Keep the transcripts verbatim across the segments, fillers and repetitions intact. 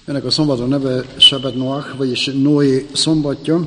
Ennek a szombaton neve Sebet Noach, vagyis Noé szombatja.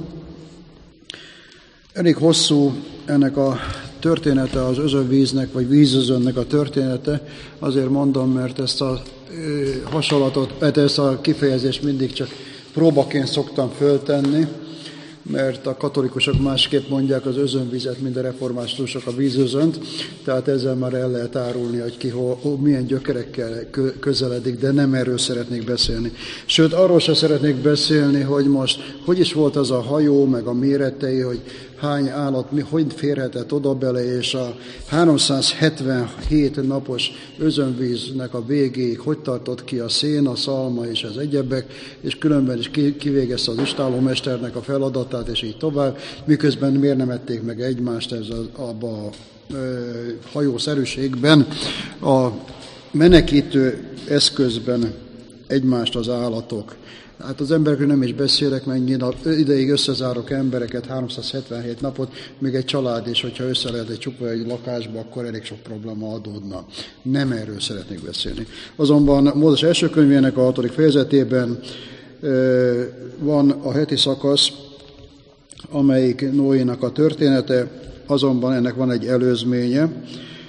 Elég hosszú ennek a története, az özönvíznek, vagy vízözönnek a története. Azért mondom, mert ezt a hasonlatot, ezt a kifejezést mindig csak próbaként szoktam föltenni, mert a katolikusok másképp mondják az özönvizet, mint a reformátusok a vízözönt, tehát ezzel már el lehet árulni, hogy ki hol, milyen gyökerekkel közeledik, de nem erről szeretnék beszélni. Sőt, arról sem szeretnék beszélni, hogy most hogy is volt az a hajó, meg a méretei, hogy hány állat, mi, hogy férhetett oda bele, és a háromszázhetvenhét napos özönvíznek a végéig hogy tartott ki a szén, a szalma és az egyebek, és különben is kivégezte az istállómesternek a feladatát, és így tovább, miközben miért nem ették meg egymást ez a, abba a ö, hajószerűségben, a menekítő eszközben egymást az állatok. Hát az emberekről nem is beszélek, mennyi ideig összezárok embereket, háromszázhetvenhét napot, még egy család is, hogyha össze lehet egy csupa egy lakásba, akkor elég sok probléma adódna. Nem erről szeretnék beszélni. Azonban Mózes első könyvének a hatodik fejezetében van a heti szakasz, amelyik Noénak a története, azonban ennek van egy előzménye,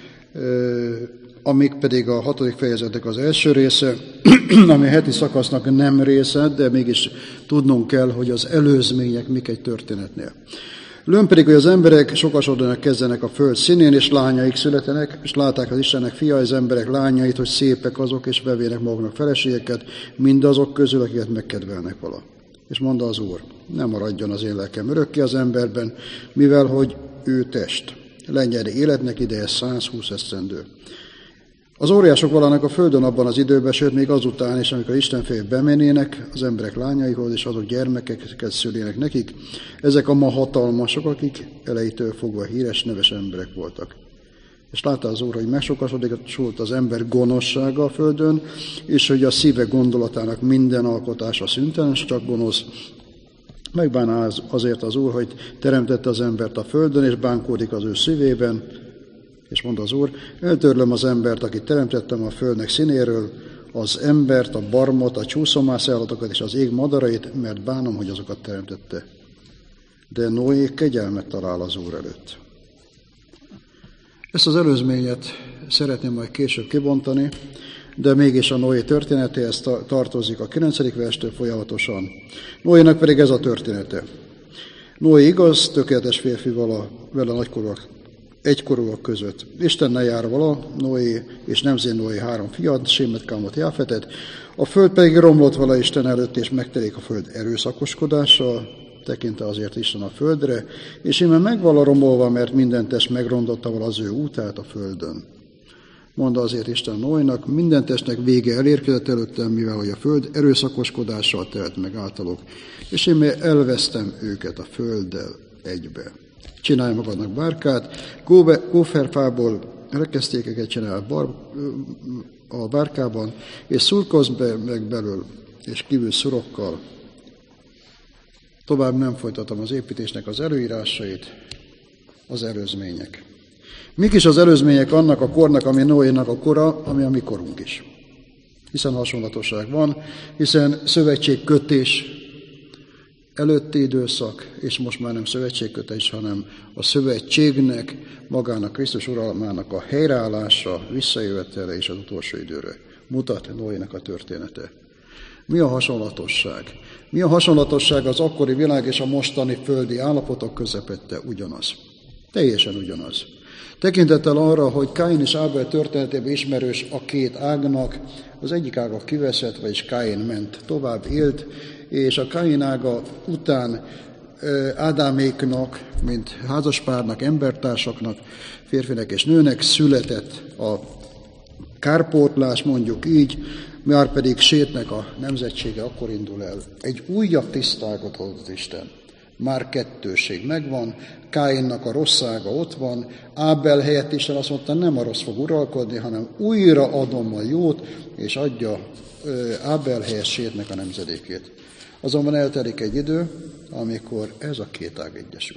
amik pedig a hatodik fejezetnek az első része, ami a heti szakasznak nem része, de mégis tudnunk kell, hogy az előzmények mik egy történetnél. Lőn pedig, hogy az emberek sokasodnak kezdenek a föld színén, és lányaik születenek, és látták az Istennek fia, az emberek lányait, hogy szépek azok, és bevének maguknak feleségeket, mindazok közül, akiket megkedvelnek vala. És mondta az Úr, nem maradjon az én lelkem örökké az emberben, mivel hogy ő test. Lenyeri életnek ideje százhúsz esztendő. Az óriások valanak a földön abban az időben, sőt még azután is, amikor Isten fél bemennének az emberek lányaihoz, és azok gyermekeket szülének nekik, ezek a ma hatalmasok, akik elejétől fogva híres, neves emberek voltak. És látta az Úr, hogy megsokasodott az ember gonoszsága a földön, és hogy a szíve gondolatának minden alkotása szüntelen, és csak gonosz. Megbánál azért az Úr, hogy teremtette az embert a földön, és bánkódik az ő szívében, és mondta az Úr, eltörlöm az embert, akit teremtettem a földnek színéről, az embert, a barmot, a csúszómász állatokat és az ég madarait, mert bánom, hogy azokat teremtette. De Noé kegyelmet talál az Úr előtt. Ezt az előzményet szeretném majd később kibontani, de mégis a Noé történetéhez tartozik a kilencedik verstől folyamatosan. Noénak pedig ez a története. Noé igaz, tökéletes férfi vala, vele nagykorúak, egykorúak között. Istennel jár vala, Noé és nemzén Noé három fiat, Sémet, Kámot, Jáfetet. A föld pedig romlott vala Isten előtt, és megtelik a föld erőszakoskodással, tekinte azért Isten a földre, és íme megvala romolva, mert minden test megrondotta vala az ő útát a földön. Mondta azért Isten Noénak, minden testnek vége elérkezett előttem, mivel hogy a föld erőszakoskodással telt meg általuk, és én elvesztem őket a földdel egybe. Csinálj magadnak bárkát, góferfából rekesztékeket csinálj bar, a bárkában, és szurkozz be meg belül, és kívül szurokkal. Tovább nem folytatom az építésnek az előírásait, az előzmények. Mik is az előzmények annak a kornak, ami Noénak a kora, ami a mi korunk is. Hiszen hasonlatosság van, hiszen szövetségkötés előtti időszak, és most már nem szövetségkötés, hanem a szövetségnek, magának Krisztus uralmának a helyreállása, visszajövetele és az utolsó időre mutat Noénak a története. Mi a hasonlatosság? Mi a hasonlatosság az akkori világ és a mostani földi állapotok közepette? Ugyanaz. Teljesen ugyanaz. Tekintettel arra, hogy Káin és Ábel történetében ismerős a két ágnak, az egyik ága kiveszett, vagyis Káin ment tovább, élt, és a Káin ága után Ádáméknak, mint házaspárnak, embertársaknak, férfinek és nőnek született a kárpótlás, mondjuk így, már pedig Sétnek a nemzetsége akkor indul el. Egy újabb tisztágot hozott Isten. Már kettőség megvan, Káinnak a rosszága ott van, Ábel helyett Isten azt mondta, nem a rossz fog uralkodni, hanem újra adom a jót, és adja Ábel helyett Sétnek a nemzedékét. Azonban eltelik egy idő, amikor ez a két ág egyesül.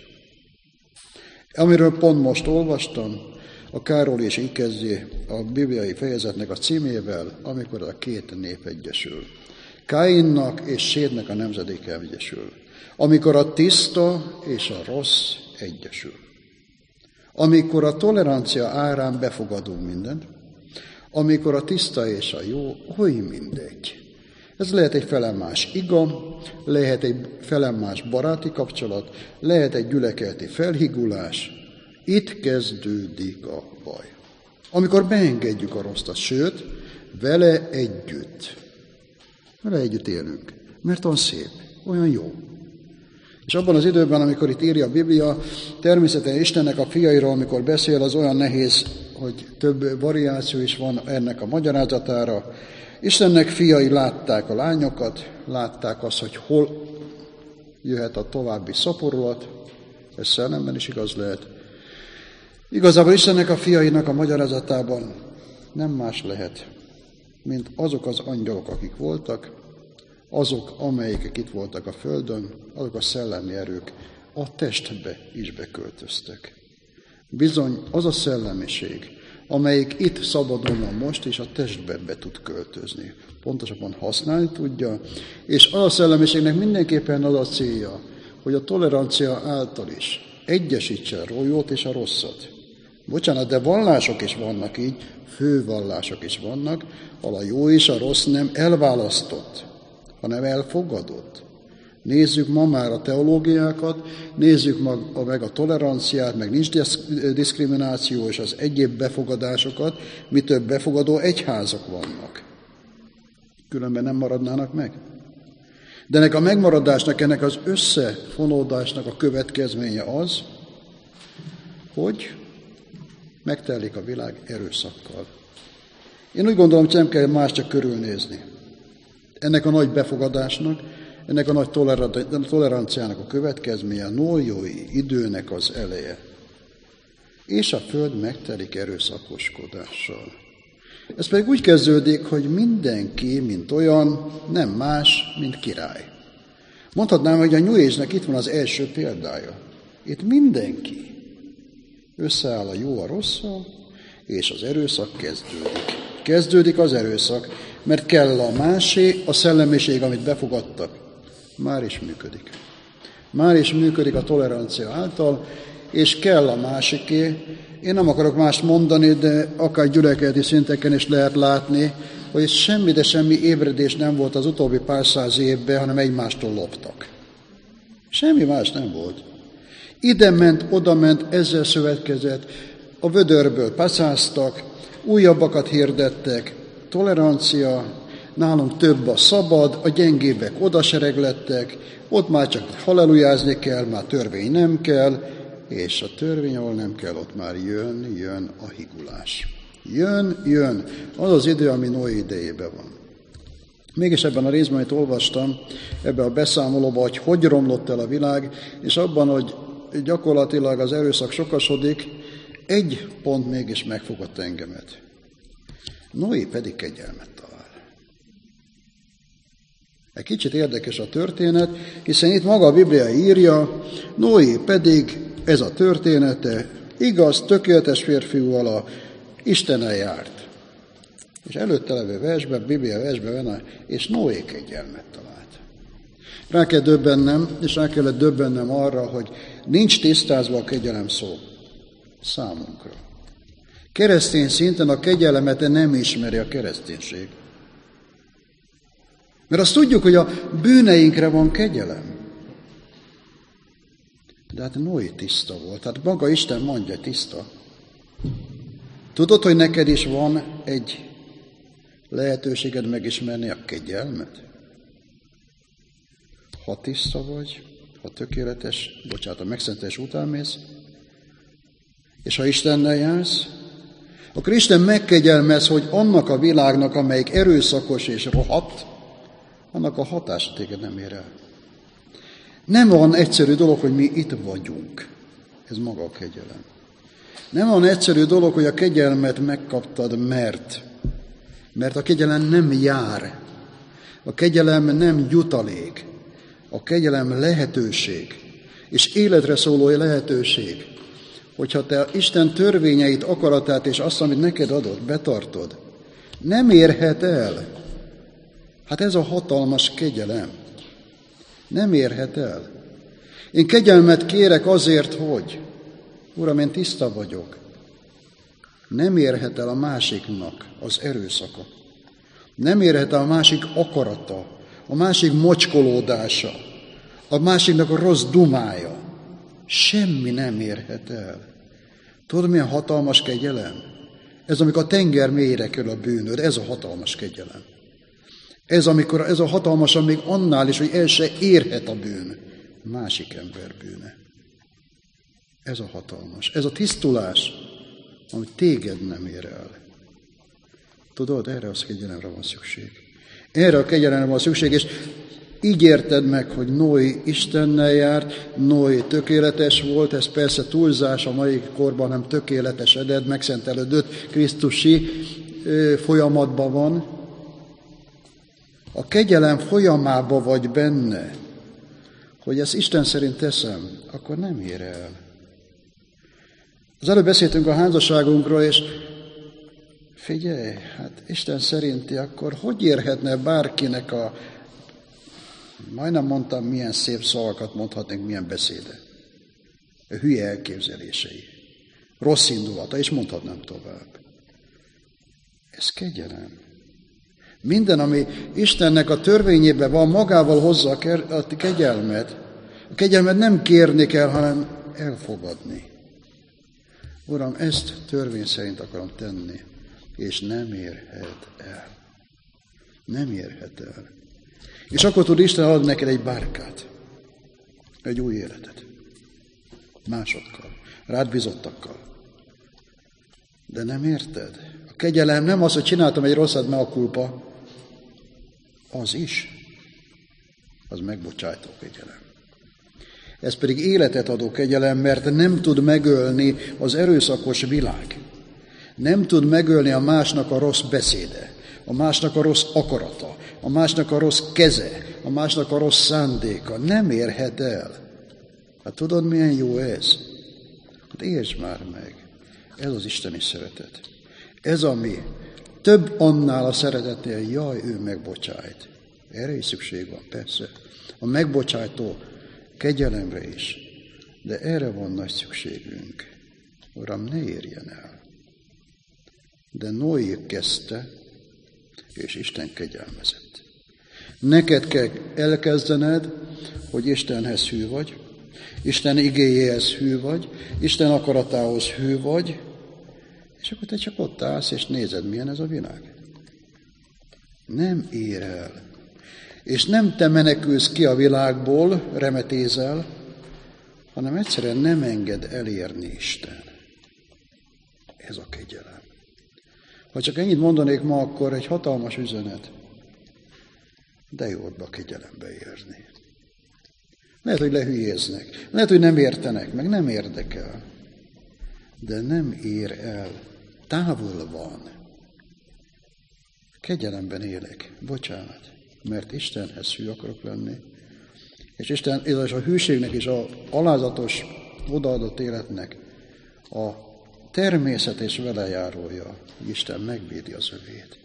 Amiről pont most olvastam, a Károly is így kezdi a bibliai fejezetnek a címével, amikor a két nép egyesül. Káinnak és Sétnek a nemzedéke egyesül. Amikor a tiszta és a rossz egyesül. Amikor a tolerancia árán befogadunk mindent, amikor a tiszta és a jó oly mindegy. Ez lehet egy felemás iga, lehet egy felemás baráti kapcsolat, lehet egy gyülekeleti felhigulás. Itt kezdődik a baj. Amikor beengedjük a rosszat, sőt, vele együtt. Vele együtt élünk, mert olyan szép, olyan jó. És abban az időben, amikor itt írja a Biblia, természetesen Istennek a fiairól, amikor beszél, az olyan nehéz, hogy több variáció is van ennek a magyarázatára. Istennek fiai látták a lányokat, látták azt, hogy hol jöhet a további szaporulat, ez szellemben is igaz lehet. Igazából Istennek a fiainak a magyarázatában nem más lehet, mint azok az angyalok, akik voltak, azok, amelyek itt voltak a földön, azok a szellemi erők a testbe is beköltöztek. Bizony az a szellemiség, amelyik itt szabadon van most, és a testbe be tud költözni. Pontosabban használni tudja, és az a szellemiségnek mindenképpen az a célja, hogy a tolerancia által is egyesítse a jót és a rosszat. Bocsánat, de vallások is vannak így, fővallások is vannak, ahol a jó és a rossz nem elválasztott, hanem elfogadott. Nézzük ma már a teológiákat, nézzük meg a toleranciát, meg nincs diszkrimináció és az egyéb befogadásokat, mi több befogadó egyházak vannak. Különben nem maradnának meg. De ennek a megmaradásnak, ennek az összefonódásnak a következménye az, hogy megtelik a világ erőszakkal. Én úgy gondolom, hogy nem kell más csak körülnézni. Ennek a nagy befogadásnak, ennek a nagy toleranciának a következménye a noéi időnek az eleje. És a föld megtelik erőszakoskodással. Ez pedig úgy kezdődik, hogy mindenki, mint olyan, nem más, mint király. Mondhatnám, hogy a New Age-nek itt van az első példája. Itt mindenki összeáll a jó a rosszal, és az erőszak kezdődik. Kezdődik az erőszak, mert kell a másé, a szellemiség, amit befogadtak, már is működik. Már is működik a tolerancia által, és kell a másiké. Én nem akarok mást mondani, de akár gyülekezeti szinteken is lehet látni, hogy semmi, de semmi ébredés nem volt az utóbbi pár száz évben, hanem egymástól loptak. Semmi más nem volt. Ide ment, oda ment, ezzel szövetkezett, a vödörből pacáztak, újabbakat hirdettek, tolerancia, nálunk több a szabad, a gyengébbek odasereglettek, ott már csak hallelujázni kell, már törvény nem kell, és a törvény, ahol nem kell, ott már jön, jön a higulás. Jön, jön. Az az idő, ami Noé idejében van. Mégis ebben a részben, amit olvastam, ebben a beszámolóban, hogy hogy romlott el a világ, és abban, hogy gyakorlatilag az erőszak sokasodik, egy pont mégis megfogott engemet. Noé pedig kegyelmet talál. Egy kicsit érdekes a történet, hiszen itt maga a Biblia írja, Noé pedig, ez a története, igaz, tökéletes férfiúval a Istennel járt. És előtte levő versben, Biblia versben van, és Noé kegyelmet talált. Rá kell döbbennem, és rá kellett döbbennem arra, hogy nincs tisztázva a kegyelem szó számunkra. Keresztény szinten a kegyelemet nem ismeri a kereszténység. Mert azt tudjuk, hogy a bűneinkre van kegyelem. De hát Noé tiszta volt. Hát maga Isten mondja, tiszta. Tudod, hogy neked is van egy lehetőséged megismerni a kegyelmet? Ha tiszta vagy, ha tökéletes, bocsánat, a megszentelés után mész, és ha Istennel jársz, akkor Isten megkegyelmez, hogy annak a világnak, amelyik erőszakos és rohadt, annak a hatása téged nem ér el. Nem van egyszerű dolog, hogy mi itt vagyunk. Ez maga a kegyelem. Nem van egyszerű dolog, hogy a kegyelmet megkaptad, mert. Mert a kegyelem nem jár. A kegyelem nem jutalék. A kegyelem lehetőség. És életre szóló lehetőség. Hogyha te Isten törvényeit, akaratát és azt, amit neked adott, betartod, nem érhet el. Hát ez a hatalmas kegyelem. Nem érhet el. Én kegyelmet kérek azért, hogy, Uram, én tiszta vagyok. Nem érhet el a másiknak az erőszaka. Nem érhet el a másik akarata, a másik mocskolódása, a másiknak a rossz dumája. Semmi nem érhet el. Tudod, milyen hatalmas kegyelem? Ez, amikor a tenger mélyre kerül a bűnöd, ez a hatalmas kegyelem. Ez, amikor, ez a hatalmas, még annál is, hogy el se érhet a bűn. Másik ember bűne. Ez a hatalmas. Ez a tisztulás, ami téged nem ér el. Tudod, erre az kegyelemre van szükség. Erre a kegyelemre van szükség, és így érted meg, hogy Noé Istennel járt, Noé tökéletes volt, ez persze túlzás, a mai korban nem tökéletesedett, megszentelődött, krisztusi ö, folyamatban van. A kegyelem folyamában vagy benne, hogy ezt Isten szerint teszem, akkor nem ér el. Az előbb beszéltünk a házasságunkról, és figyelj, hát Isten szerinti, akkor hogy érhetne bárkinek a, majdnem mondtam, milyen szép szavakat mondhatnék, milyen beszéde. A hülye elképzelései, rossz indulata, és mondhatnám tovább. Ez kegyelem. Minden, ami Istennek a törvényében van, magával hozza a kegyelmet. A kegyelmet nem kérni kell, hanem elfogadni. Uram, ezt törvény szerint akarom tenni, és nem érhet el. Nem érhet el. És akkor tud Isten adni neked egy bárkát, egy új életet. Másokkal, rád bizottakkal. De nem érted? A kegyelem nem az, hogy csináltam egy rosszat, mert a kulpa. Az is. Az megbocsájtó kegyelem. Ez pedig életet adó kegyelem, mert nem tud megölni az erőszakos világ. Nem tud megölni a másnak a rossz beszéde, a másnak a rossz akarata, a másnak a rossz keze, a másnak a rossz szándéka. Nem érhet el. Hát tudod, milyen jó ez? Hát értsd már meg. Ez az isteni szeretet. Ez ami több annál a szeretetnél, jaj, ő megbocsájt. Erre is szükség van, persze. A megbocsájtó kegyelemre is. De erre van nagy szükségünk. Uram, ne érjen el. De Noé kezdte, és Isten kegyelmezett. Neked kell elkezdened, hogy Istenhez hű vagy, Isten igéjéhez hű vagy, Isten akaratához hű vagy, és akkor te csak ott állsz, és nézed, milyen ez a világ. Nem ér el. És nem te menekülsz ki a világból, remetézel, hanem egyszerűen nem enged elérni Isten. Ez a kegyelem. Ha csak ennyit mondanék ma, akkor egy hatalmas üzenet. De jó ott a kegyelembe érni. Lehet, hogy lehülyéznek. Lehet, hogy nem értenek, meg nem érdekel. De nem ér el. Távol van. Kegyelemben élek. Bocsánat. Mert Istenhez hű akarok lenni. És Isten, és a hűségnek és az alázatos, odaadott életnek a természet és velejárója. Isten megvédi az övét.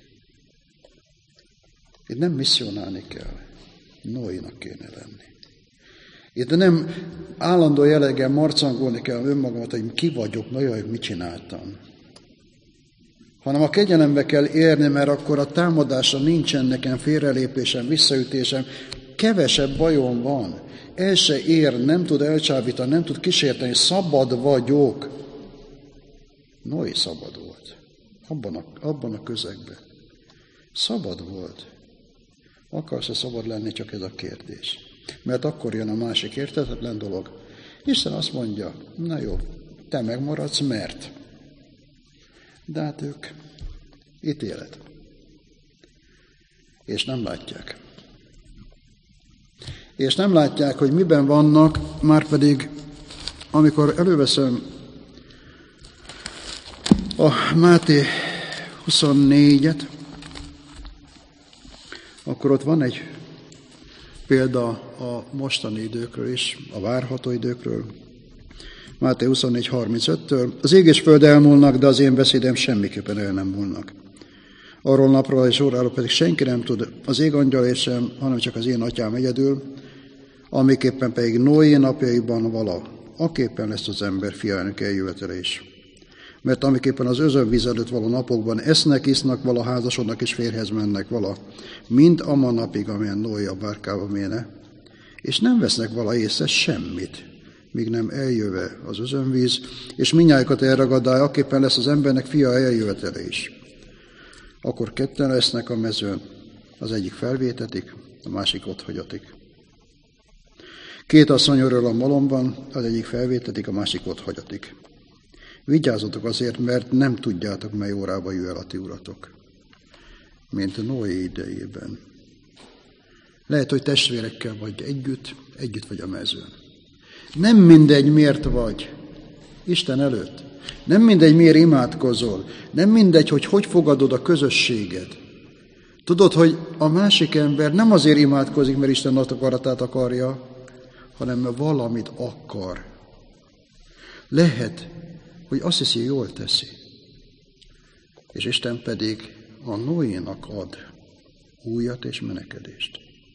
Itt nem misszionálni kell. Noénak kéne lenni. Itt nem állandó jelleggel marcangolni kell önmagamat, hogy ki vagyok, na jaj, mit csináltam. Hanem a kegyelembe kell érni, mert akkor a támadásra nincsen nekem félrelépésem, visszaütésem, kevesebb bajom van. El se ér, nem tud elcsábítani, nem tud kísérteni, szabad vagyok. Noé szabad volt. Abban a, abban a közegben. Szabad volt. Akarsz-e szabad lenni, csak ez a kérdés. Mert akkor jön a másik érthetetlen dolog. Isten azt mondja, na jó, te megmaradsz, mert. De hát ők ítélet. És nem látják. És nem látják, hogy miben vannak, márpedig amikor előveszem a Máté huszonnégyet, akkor ott van egy példa a mostani időkről is, a várható időkről. Máté huszonnégy harmincöttől. Az ég és föld elmúlnak, de az én beszédem semmiképpen el nem múlnak. Arról napról és óráról pedig senki nem tud, az ég angyalé sem, hanem csak az én atyám egyedül, amiképpen pedig Noé napjaiban vala, aképpen lesz az ember fiának eljövetele is. Mert amiképpen az özönvíz előtt való napokban esznek, isznak vala, házasodnak és férjhez mennek vala, mind amman napig, amilyen Noé a bárkába méne, és nem vesznek vala észre semmit, míg nem eljöve az özönvíz, és mindnyájukat elragadálja, aképpen lesz az embernek fia eljövetele is. Akkor ketten lesznek a mezőn, az egyik felvétetik, a másik otthagyatik. Két asszony örül a malomban, az egyik felvétetik, a másik otthagyatik. Vigyázzatok azért, mert nem tudjátok, mely órába jöjjel a ti uratok, mint Noé idejében. Lehet, hogy testvérekkel vagy együtt, együtt vagy a mezőn. Nem mindegy, miért vagy Isten előtt. Nem mindegy, miért imádkozol. Nem mindegy, hogy hogy fogadod a közösséget. Tudod, hogy a másik ember nem azért imádkozik, mert Isten akaratát akarja, hanem mert valamit akar. Lehet, hogy azt hiszi, jól teszi. És Isten pedig a Noénak ad újat és menekedést.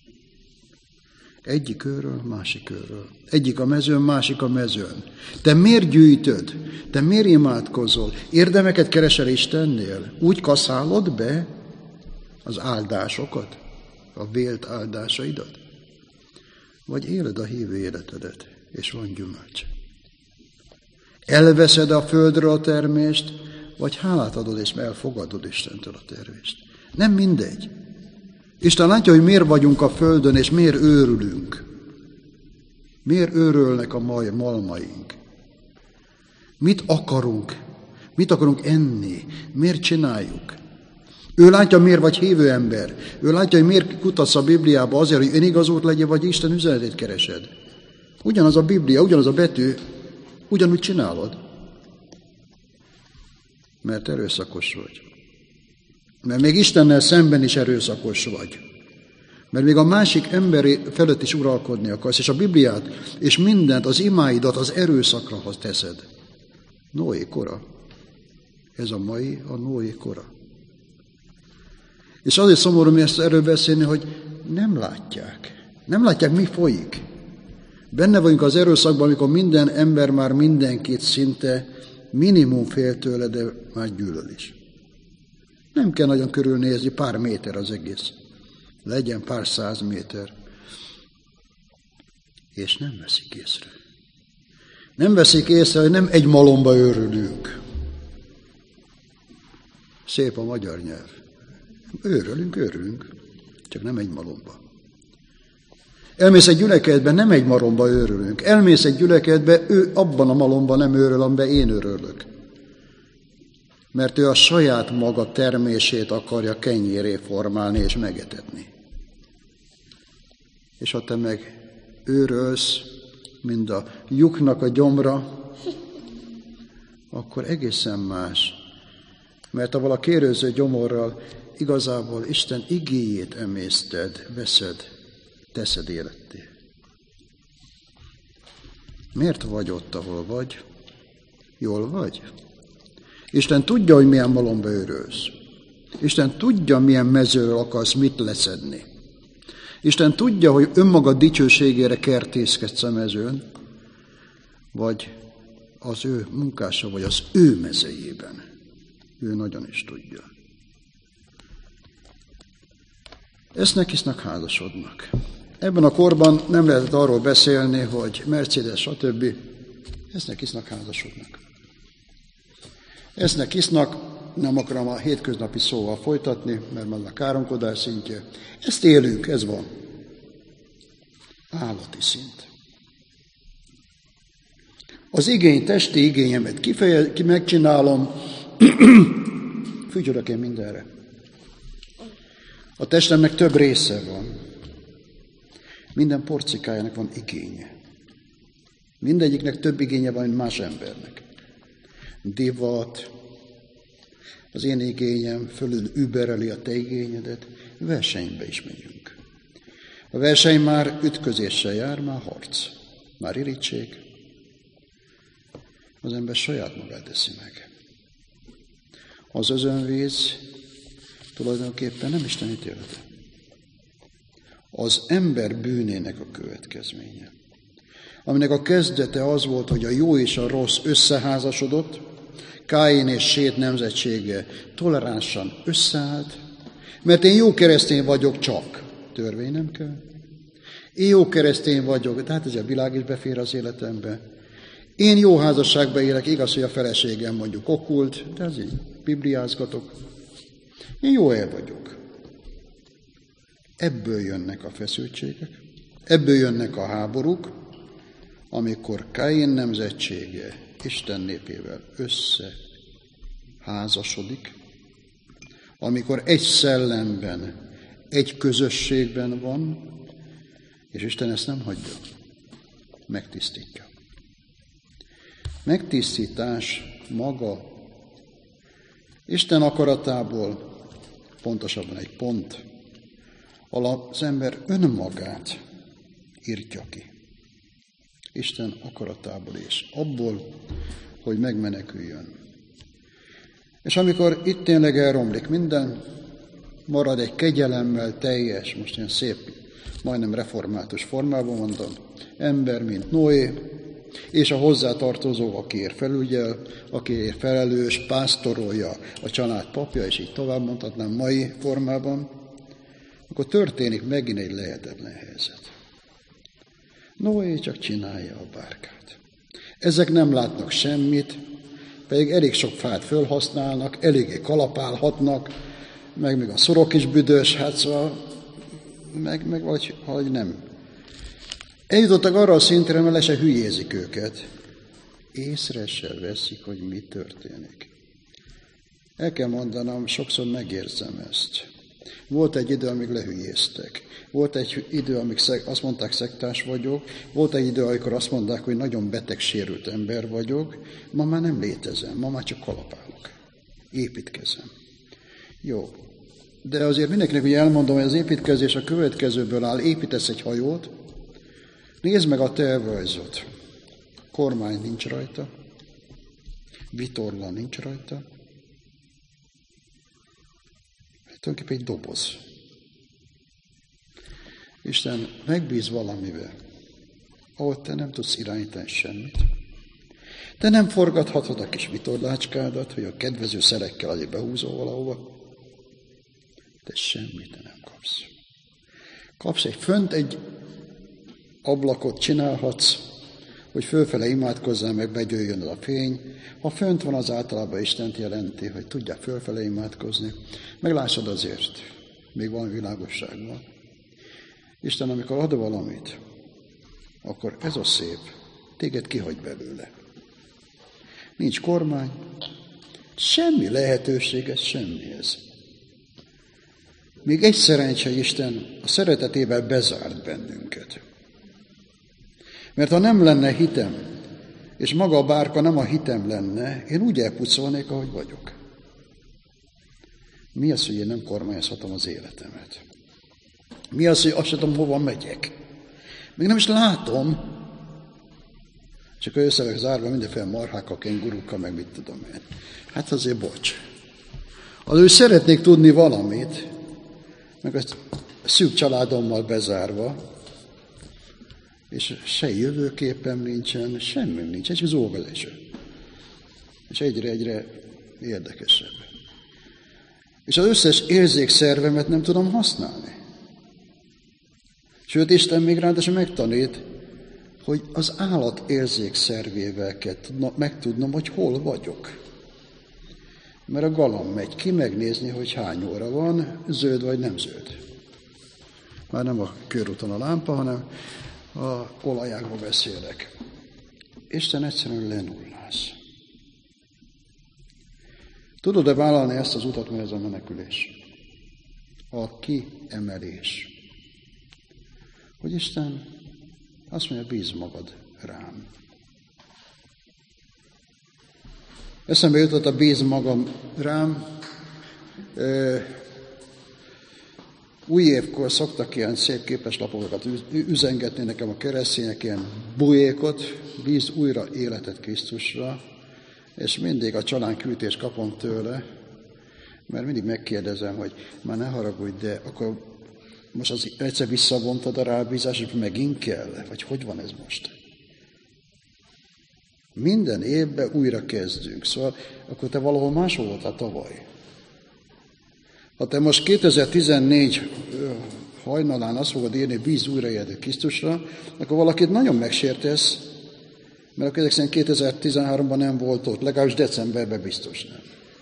Egyik őről, másik őről. Egyik a mezőn, másik a mezőn. Te miért gyűjtöd? Te miért imádkozol? Érdemeket keresel Istennél? Úgy kaszálod be az áldásokat, a vélt áldásaidat? Vagy éled a hívő életedet, és van gyümölcs? Elveszed a földről a termést, vagy hálát adod, és elfogadod Istentől a termést? Nem mindegy. Isten látja, hogy miért vagyunk a földön, és miért őrülünk. Miért őrölnek a malmaink? Mit akarunk? Mit akarunk enni? Miért csináljuk? Ő látja, miért vagy hívő ember. Ő látja, hogy miért kutatsz a Bibliába azért, hogy önigazult legyél, vagy Isten üzenetét keresed. Ugyanaz a Biblia, ugyanaz a betű, ugyanúgy csinálod. Mert erőszakos vagy. Mert még Istennel szemben is erőszakos vagy. Mert még a másik ember felett is uralkodni akarsz, és a Bibliát, és mindent, az imáidat az erőszakra teszed. Noé kora. Ez a mai, a Noé kora. És azért szomorú mi ezt erről beszélni, hogy nem látják. Nem látják, mi folyik. Benne vagyunk az erőszakban, amikor minden ember már mindenkit szinte minimum fél tőle, de már gyűlöl is. Nem kell nagyon körülnézni, pár méter az egész. Legyen pár száz méter. És nem veszik észre. Nem veszik észre, hogy nem egy malomba őrülünk. Szép a magyar nyelv. Őrülünk, őrülünk, csak nem egy malomba. Elmész egy gyülekezetbe, nem egy malomba őrülünk. Elmész egy gyülekezetbe, ő abban a malomban nem őrül, amiben én őrülök. Mert ő a saját maga termését akarja kenyéré formálni és megetetni. És ha te meg őrölsz, mint a lyuknak a gyomra, akkor egészen más. Mert avval a kérőző gyomorral igazából Isten igéjét emészted, veszed, teszed életté. Miért vagy ott, ahol vagy? Jól vagy? Isten tudja, hogy milyen malomba őrölsz. Isten tudja, milyen mezőről akarsz mit leszedni. Isten tudja, hogy önmagad dicsőségére kertészkedsz a mezőn, vagy az ő munkása, vagy az ő mezejében. Ő nagyon is tudja. Esznek, isznak, házasodnak. Ebben a korban nem lehetett arról beszélni, hogy Mercedes, stb. Esznek, isznak, házasodnak. Esznek, isznak, nem akarom a hétköznapi szóval folytatni, mert már a káromkodás szintje. Ezt élünk, ez van. Állati szint. Az igény, testi igényemet kifeje, ki megcsinálom, fügyülök én mindenre. A testemnek több része van. Minden porcikájának van igénye. Mindegyiknek több igénye van, mint más embernek. Divat, az én igényem fölül übereli a te igényedet, versenybe is megyünk. A verseny már ütközéssel jár, már harc, már irítség. Az ember saját magát teszi meg. Az özönvíz Tulajdonképpen nem Isten ítélete. Az ember bűnének a következménye. Aminek a kezdete az volt, hogy a jó és a rossz összeházasodott, Káin és Sét nemzetsége toleránsan összeállt, mert én jó keresztény vagyok, csak törvény nem kell. Én jó keresztény vagyok, de hát ez a világ is befér az életembe. Én jó házasságban élek, igaz, hogy a feleségem mondjuk okkult, de ez így bibliázgatok. Én jó el vagyok. Ebből jönnek a feszültségek, ebből jönnek a háborúk, amikor Káin nemzetsége Isten népével összeházasodik, amikor egy szellemben, egy közösségben van, és Isten ezt nem hagyja, megtisztítja. Megtisztítás maga Isten akaratából, pontosabban egy pont, ahol az ember önmagát írtja ki. Isten akaratából és abból, hogy megmeneküljön. És amikor itt tényleg elromlik minden, marad egy kegyelemmel teljes, most ilyen szép, majdnem református formában mondom, ember, mint Noé, és a hozzátartozó, akiért felügyel, akiért felelős, pásztorolja a család papja, és így tovább mondhatnám mai formában, akkor történik megint egy lehetetlen helyzet. Noé csak csinálja a bárkát. Ezek nem látnak semmit, pedig elég sok fát fölhasználnak, eléggé kalapálhatnak, meg még a szorok is büdös, hát szóval, meg, meg vagy, vagy nem. Eljutottak arra a szintre, mert le se hülyézik őket. Észre se veszik, hogy mi történik. El kell mondanom, sokszor megérzem ezt. Volt egy idő, amíg lehülyéztek. Volt egy idő, amíg azt mondták, szektás vagyok. Volt egy idő, amikor azt mondták, hogy nagyon beteg, sérült ember vagyok. Ma már nem létezem, ma már csak kalapálok. Építkezem. Jó. De azért mindenkinek úgy elmondom, hogy az építkezés a következőből áll. Építesz egy hajót, nézd meg a tervrajzot. Kormány nincs rajta, vitorla nincs rajta. Tulajdonképpen egy doboz. Isten megbíz valamivel, ahol te nem tudsz irányítani semmit. Te nem forgathatod a kis vitorlácskádat, hogy a kedvező szerekkel azért behúzol valahova. De semmit te nem kapsz. Kapsz egy fönt egy ablakot csinálhatsz, hogy fölfele imádkozzál, meg begyőjjön a fény. Ha fönt van, az általában Istent jelenti, hogy tudják fölfele imádkozni. Meglássad azért, még van világosság van. Isten, amikor ad valamit, akkor ez a szép, téged kihagy belőle. Nincs kormány, semmi lehetőséget semmihez. Még egy szerencse Isten a szeretetével bezárt bennünket. Mert ha nem lenne hitem, és maga a bárka nem a hitem lenne, én úgy elpucolnék, ahogy vagyok. Mi az, hogy én nem kormányozhatom az életemet? Mi az, hogy azt sem tudom, hova megyek? Még nem is látom. Csak összevek zárva mindenféle marhákkal, kengurukkal, meg mit tudom én. Hát azért bocs. Az ő szeretnék tudni valamit, meg a szűk családommal bezárva, és se jövőképem nincsen, semmi nincsen, csak az óveleső. És egyre-egyre érdekesebb. És az összes érzékszervemet nem tudom használni. Sőt, Isten még ráadásul megtanít, hogy az állat érzékszervével kell megtudnom, hogy hol vagyok. Mert a galamb megy ki megnézni, hogy hány óra van, zöld vagy nem zöld. Már nem a körúton a lámpa, hanem a olajákba beszélek. Isten egyszerűen lenulláz. Tudod-e vállalni ezt az utat, mert ez a menekülés? A kiemelés. Hogy Isten azt mondja, bíz magad rám. Eszembe jutott a bíz magam rám. Új évkor szoktak ilyen szép képeslapokat üzengetni nekem a keresztények, ilyen bujékot, bíz újra életet Krisztusra, és mindig a csalánküldést kapom tőle, Mert mindig megkérdezem, hogy már ne haragudj, de akkor most az egyszer visszavontad a rábízást, és megint kell? Vagy hogy van ez most? Minden évben újra kezdünk. Szóval akkor te valahol máshol voltál tavaly. Ha te most kétezer-tizennégy hajnalán azt fogod írni, bíz újrajöhető Krisztusra, akkor valakit nagyon megsértesz, mert akkor ezek szerint kétezer-tizenháromban nem volt ott, legalábbis decemberben biztos nem.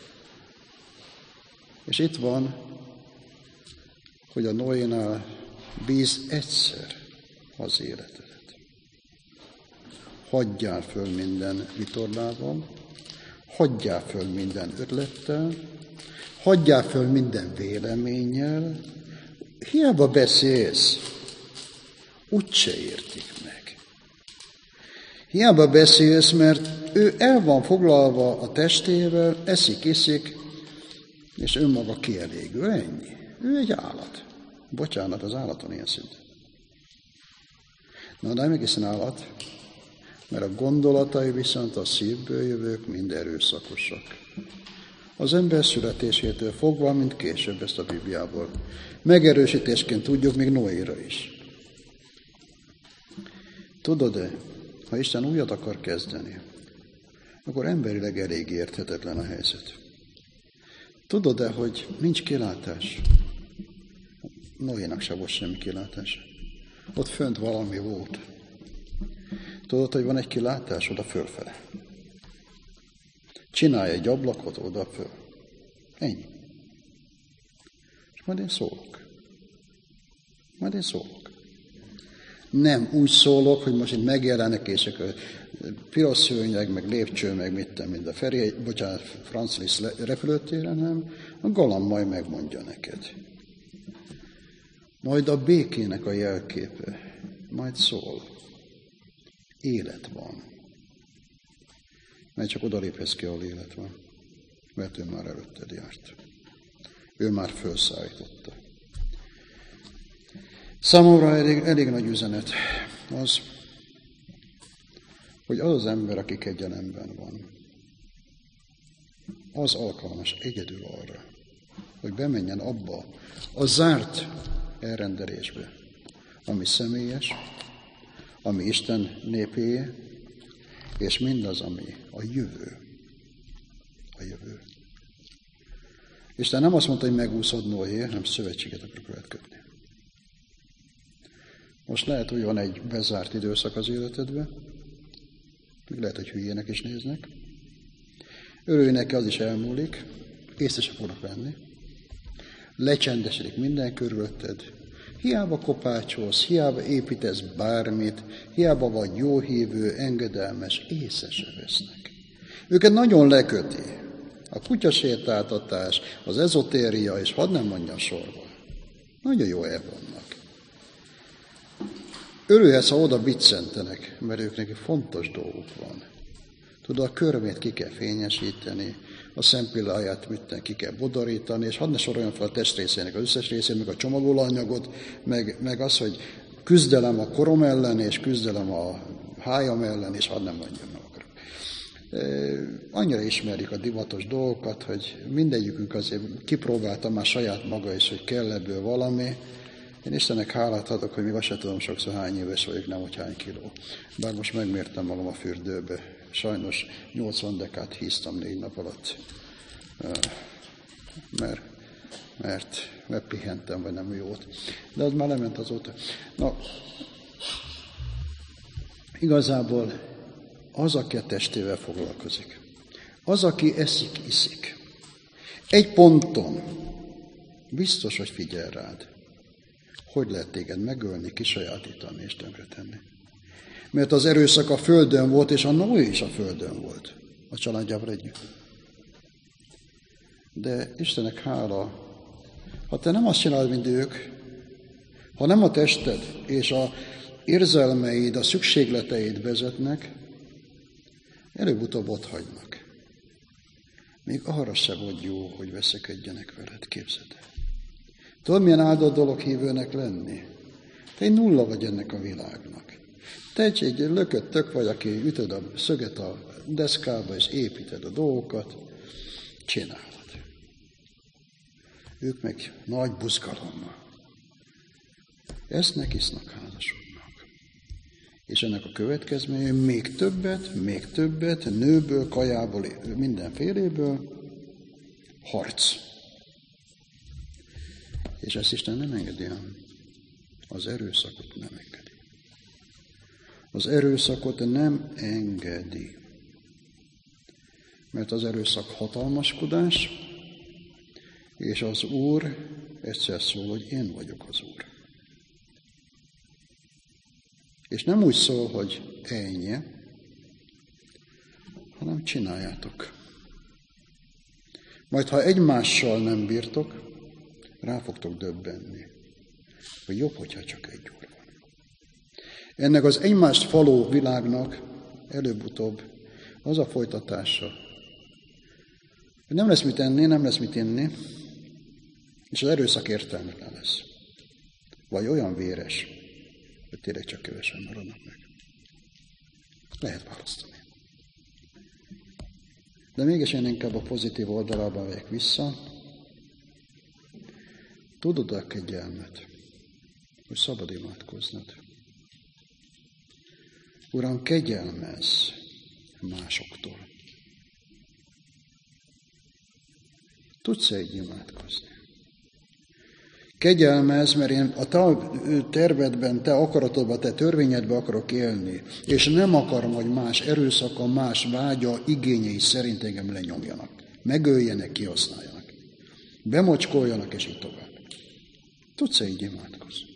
És itt van, hogy a Noénál bíz egyszer az életedet. Hagyjál föl minden vitorlával, hagyjál föl minden ötlettel, hagyjál föl minden véleménnyel, hiába beszélsz, úgyse értik meg. Hiába beszélsz, mert ő el van foglalva a testével, eszik, iszik, és önmaga kielégül, ennyi. Ő egy állat. Bocsánat, az állaton ilyen szint. Na, de nem egészen állat, mert a gondolatai viszont a szívből jövők mind erőszakosak. Az ember születésétől fogva, mint később ezt a Bibliából. Megerősítésként tudjuk még Noéra is. Tudod-e, ha Isten újat akar kezdeni, akkor emberileg elég érthetetlen a helyzet. Tudod-e, hogy nincs kilátás? Noénak se volt semmi kilátás. Ott fönt valami volt. Tudod, hogy van egy kilátás oda fölfele. Csinálj egy ablakot oda föl. Ennyi. És majd én szólok. Majd én szólok. Nem úgy szólok, hogy most itt megjelenek, és akkor piros szőnyeg, meg lépcső, meg mit tudom, mint a Feri, bocsánat, Francilis repülőtéren, nem. A galamb majd megmondja neked. Majd a békének a jelképe, majd szól. Élet van. Mert csak odaléphetsz ki, ahol élet van. Mert ő már előtted járt. Ő már felszállította. Számomra elég, elég nagy üzenet az, hogy az az ember, aki kegyelemben van, az alkalmas egyedül arra, hogy bemenjen abba a zárt elrendelésbe, ami személyes, ami Isten népéé, és mindaz, ami a jövő. A jövő. Isten nem azt mondta, hogy megúszod Noé, hanem szövetséget akarok veled kötni. Most lehet, hogy van egy bezárt időszak az életedben, még lehet, hogy hülyének is néznek. Örülj neki, az is elmúlik, észre sem fognak venni. Lecsendesedik minden körülötted. Hiába kopácsolsz, hiába építesz bármit, hiába vagy jóhívő, engedelmes, észre se vesznek. Őket nagyon leköti. A kutyasétáltatás, az ezotéria, és hadd nem mondjam sorba. Nagyon jó el vannak. Örülhetsz, ha oda biccentenek, mert ők neki fontos dolguk van. Tudod, a körmét ki kell fényesíteni, a szempilláját mitten ki kell bodorítani, és hadd ne soroljon fel a testrészének az összes részén, meg a csomagolóanyagot, meg, meg az, hogy küzdelem a korom ellen, és küzdelem a hájam ellen, és hadd nem mondjam meg. Annyira ismerjük a divatos dolgokat, hogy mindegyikünk azért kipróbálta már saját maga is, hogy kell ebből valami. Én Istennek hálát adok, hogy még azt sem tudom sokszor hány éves vagyok, nem hogy hány kiló. Bár most megmértem magam a fürdőbe. Sajnos nyolcvan dekát híztam négy nap alatt. Mert, mert megpihentem, vagy nem jót. De az már lement azóta. Na, igazából az, aki a testével foglalkozik. Az, aki eszik, iszik. Egy ponton biztos, hogy figyel rád. Hogy lehet téged megölni, kisajátítani és tönkretenni. Mert az erőszak a földön volt, és a Noé is a földön volt. A családjával együtt. De Istennek hála, ha te nem azt csinálod, mint ők, ha nem a tested és a érzelmeid, a szükségleteid vezetnek, előbb-utóbb ott hagynak. Még arra se vagy jó, hogy veszekedjenek veled, képzeld el. Tudod, milyen áldott dolog hívőnek lenni? Te egy nulla vagy ennek a világnak. Te egy, egy lökött tök vagy, aki ütöd a szöget a deszkába, és építed a dolgokat, csinálod. ők meg nagy buzgalommal esznek, isznak, házasodnak. És ennek a következménye még többet, még többet, nőből, kajából, mindenféléből harc. És ezt Isten nem engedi ám. Az erőszakot nem engedi. Az erőszakot nem engedi. Mert az erőszak hatalmaskodás, és az Úr egyszer szól, hogy én vagyok az Úr. És nem úgy szól, hogy ennyi, hanem csináljátok. Majd, ha egymással nem bírtok, rá fogtok döbbenni, hogy jobb, hogyha csak egy Úr van. Ennek az egymást faló világnak előbb-utóbb az a folytatása, hogy nem lesz mit enni, nem lesz mit inni, és az erőszak értelmetlen lesz. Vagy olyan véres, hogy tényleg csak kevesen maradnak meg. Lehet választani. De mégis én inkább a pozitív oldalába megyek vissza. Tudod a kegyelmet, hogy szabad imádkoznod. Uram, kegyelmezz másoktól. Tudsz-e így imádkozni? Kegyelmezz, mert én a te tervedben, te akaratodban, te törvényedben akarok élni, és nem akarom, hogy más erőszaka, más vágya, igényei szerint engem lenyomjanak. Megöljenek, kihasználjanak. Bemocskoljanak, és így tovább. Tudsz-e így imádkozni?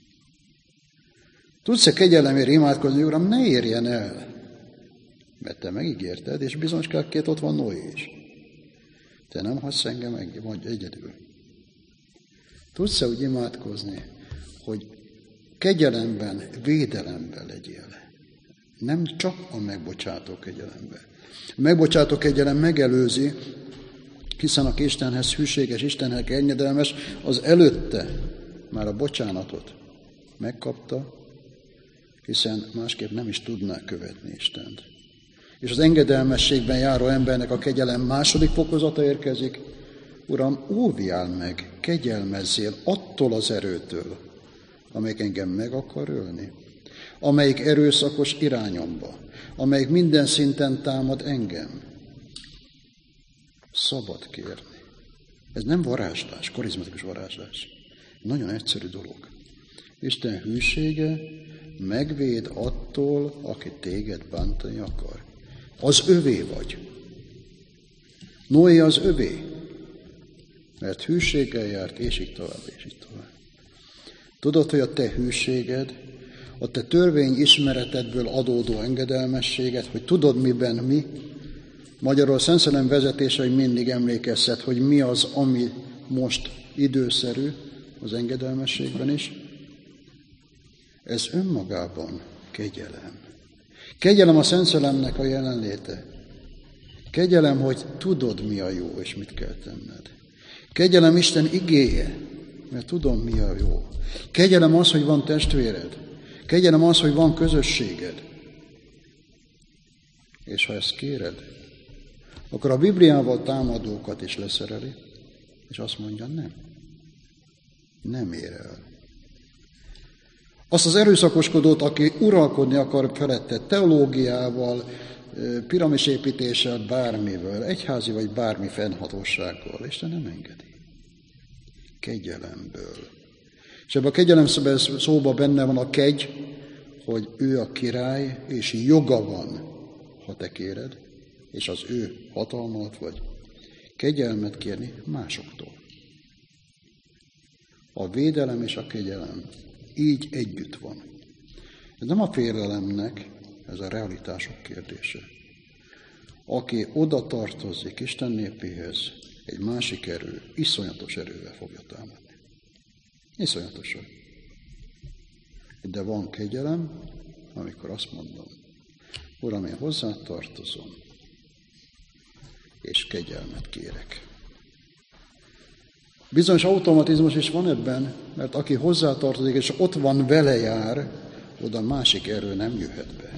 Tudsz-e kegyelemért imádkozni, Uram, ne érjen el? Mert te megígérted, és bizonyosságként ott van Noé is. Te nem hagysz engem meg, vagy egyedül. Tudsz-e úgy imádkozni, hogy kegyelemben, védelemben legyél? Nem csak a megbocsátó kegyelemben. A megbocsátó kegyelem megelőzi, hiszen aki Istenhez hűséges, Istenhez engedelmes, az előtte már a bocsánatot megkapta, hiszen másképp nem is tudná követni Istent. És az engedelmességben járó embernek a kegyelem második fokozata érkezik. Uram, óvjál meg, kegyelmezzél attól az erőtől, amelyik engem meg akar ölni, amelyik erőszakos irányomba, amelyik minden szinten támad engem. Szabad kérni. Ez nem varázslás, karizmatikus varázslás. Nagyon egyszerű dolog. Isten hűsége megvéd attól, aki téged bántani akar. Az övé vagy. Noé az övé, mert hűséggel járt, és így tovább, és így tovább. Tudod, hogy a te hűséged, a te törvény ismeretedből adódó engedelmességed, hogy tudod miben mi, magyarul Szent Szellem vezetése, hogy mindig emlékeztet, hogy mi az, ami most időszerű az engedelmességben is. Ez önmagában kegyelem. Kegyelem a Szent Szellemnek a jelenléte. Kegyelem, hogy tudod, mi a jó, és mit kell tenned. Kegyelem Isten igéje, mert tudom, mi a jó. Kegyelem az, hogy van testvéred. Kegyelem az, hogy van közösséged. És ha ezt kéred, akkor a Bibliával támadókat is leszereli, és azt mondja, nem. Nem ér el. Azt az erőszakoskodót, aki uralkodni akar felette teológiával, piramisépítéssel, bármivel, egyházi vagy bármi fennhatósággal, Isten nem engedi. Kegyelemből. És ebben a kegyelem szóban benne van a kegy, hogy ő a király, és joga van, ha te kéred, és az ő hatalmat vagy kegyelmet kérni másoktól. A védelem és a kegyelem így együtt van. Ez nem a félelemnek, ez a realitások kérdése. Aki oda tartozik Isten népéhez, egy másik erő, iszonyatos erővel fogja támadni. Iszonyatosan. De van kegyelem, amikor azt mondom, Uram, én hozzá tartozom, és kegyelmet kérek. Bizonyos automatizmus is van ebben, mert aki hozzátartozik, és ott van, vele jár, oda másik erő nem jöhet be.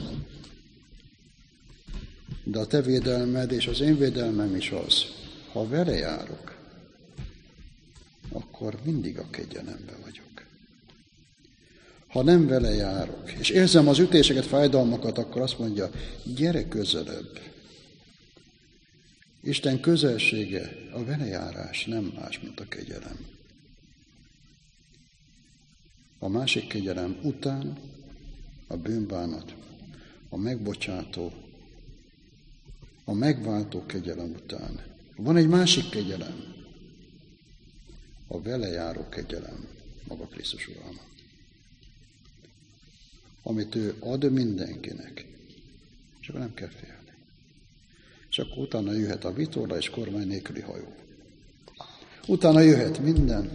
De a te védelmed és az én védelmem is az, ha vele járok, akkor mindig a kegyelemben vagyok. Ha nem vele járok, és érzem az ütéseket, fájdalmakat, akkor azt mondja, gyere közelebb. Isten közelsége, a vele járás nem más, mint a kegyelem. A másik kegyelem után a bűnbánat, a megbocsátó, a megváltó kegyelem után. Van egy másik kegyelem, a vele járó kegyelem, maga Krisztus uralma. Amit ő ad mindenkinek, és akkor nem kell félni. És akkor utána jöhet a vitorla és kormány nélküli hajó. Utána jöhet minden,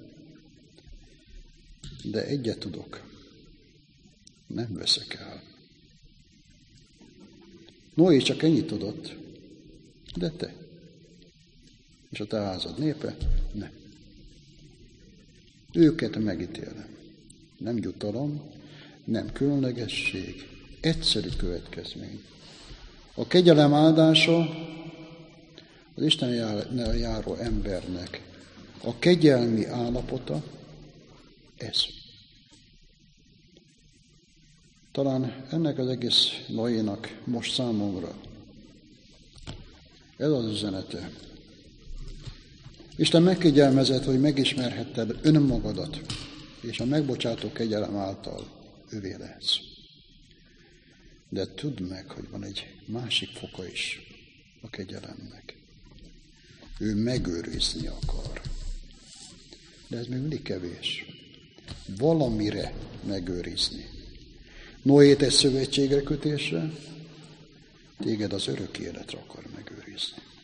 de egyet tudok, nem veszek el. Noé csak ennyit tudott, de te, és a te házad népe, nem. Őket megítélem. Nem jutalom, nem különlegesség, egyszerű következmény. A kegyelem áldása az Istennel járó embernek a kegyelmi állapota ez. Talán ennek az egész Noénak most számomra ez az üzenete. Isten megkegyelmezett, hogy megismerhetted önmagadat, és a megbocsátó kegyelem által ővé lehetsz. De tudd meg, hogy van egy másik foka is a kegyelemnek. Ő megőrizni akar. De ez még mindig kevés. Valamire megőrizni. Noét egy szövetségre kötésre, téged az örök életre akar megőrizni.